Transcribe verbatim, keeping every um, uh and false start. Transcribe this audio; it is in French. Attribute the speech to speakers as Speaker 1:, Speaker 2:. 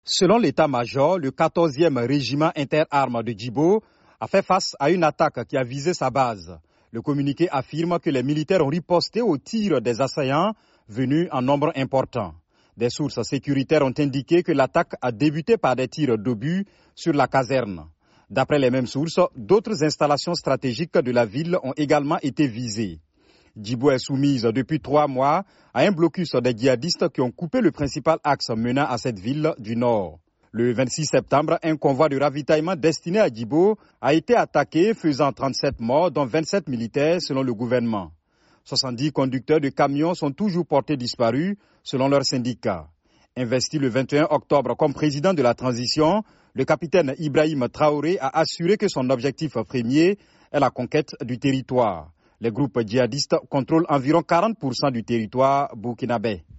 Speaker 1: Selon l'état-major, le quatorzième régiment interarmes de Djibo a fait face à une attaque qui a visé sa base. Le communiqué affirme que les militaires ont riposté aux tirs des assaillants venus en nombre important. Des sources sécuritaires ont indiqué que l'attaque a débuté par des tirs d'obus sur la caserne. D'après les mêmes sources, d'autres installations stratégiques de la ville ont également été visées. Djibo est soumise depuis trois mois à un blocus des djihadistes qui ont coupé le principal axe menant à cette ville du nord. Le vingt-six septembre, un convoi de ravitaillement destiné à Djibo a été attaqué, faisant trente-sept morts, dont vingt-sept militaires selon le gouvernement. soixante-dix conducteurs de camions sont toujours portés disparus selon leur syndicat. Investi le vingt et un octobre comme président de la transition, le capitaine Ibrahim Traoré a assuré que son objectif premier est la conquête du territoire. Les groupes djihadistes contrôlent environ quarante pour cent du territoire burkinabé.